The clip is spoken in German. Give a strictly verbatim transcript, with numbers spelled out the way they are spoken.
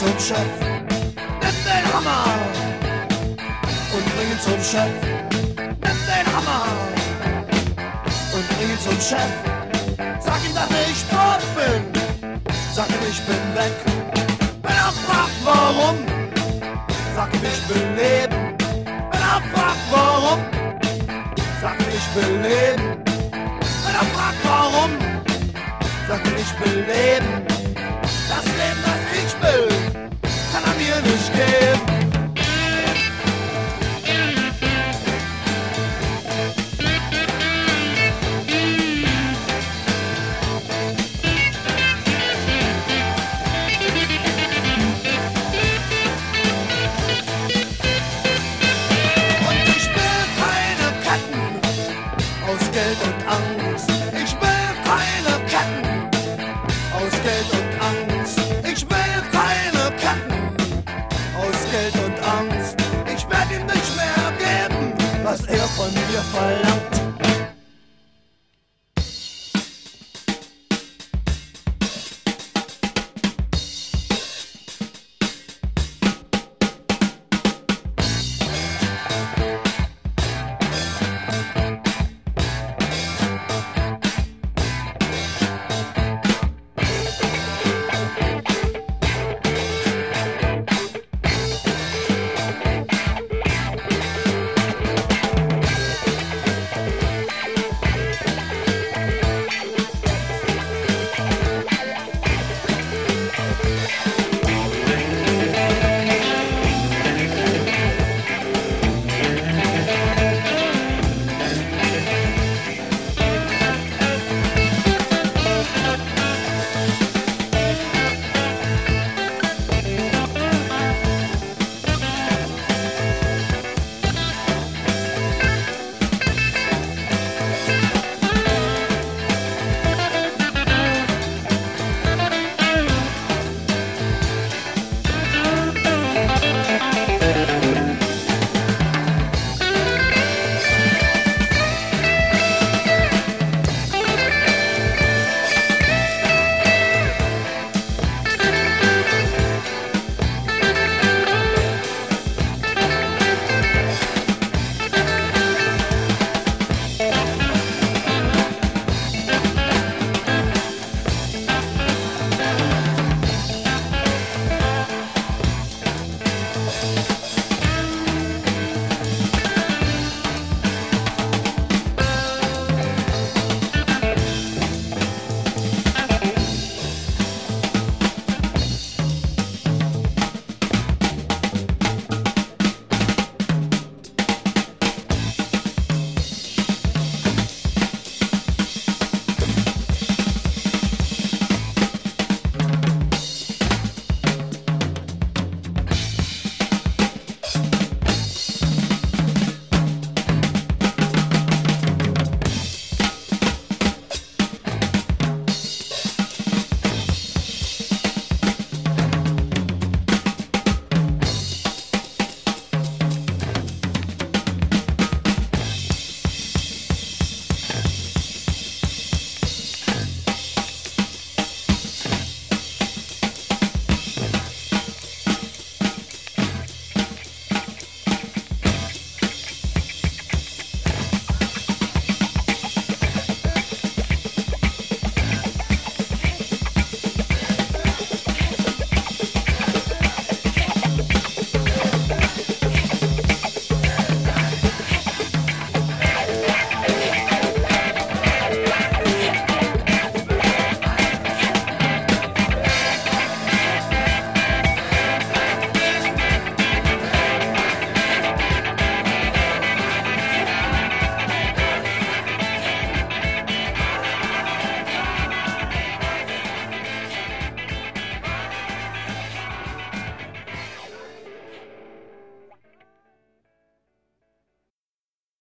zum Chef. Nimm den Hammer und bring ihn zum Chef. Nimm den Hammer und bring ihn zum Chef. Sag ihm, dass ich tot bin. Sag ihm, ich bin weg. Wenn er fragt, warum, sag ihm, ich will leben. Wenn er fragt, warum, sag ihm, ich will leben. Wenn er fragt, warum, sag ihm, ich will leben. Das Leben, das ich will, kann er mir nicht geben. Geld und Angst. Ich will keine Ketten aus Geld und Angst. Ich will keine Ketten aus Geld und Angst. Ich werde ihm nicht mehr geben, was er von mir verlangt.